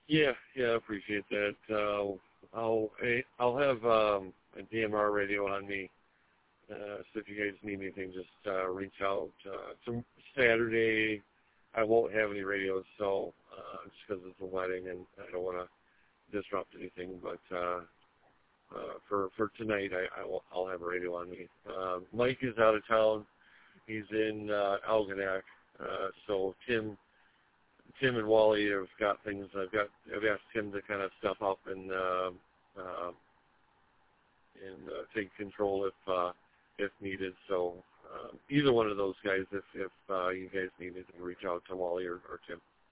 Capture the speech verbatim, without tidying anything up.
Yeah, yeah, I appreciate that. Uh, I'll I- I'll have um, a D M R radio on me. Uh, so if you guys need anything, just uh, reach out. Uh, it's a Saturday. I won't have any radios, so uh, just because it's a wedding and I don't want to disrupt anything. But uh, uh, for for tonight, I, I will, I'll have a radio on me. Uh, Mike is out of town. He's in uh, Algonac. Uh, so Tim, Tim and Wally have got things. I've got. I've asked Tim to kind of step up and uh, uh, and uh, take control if uh, if needed. So um, either one of those guys, if if uh, you guys needed, to reach out to Wally or, or Tim.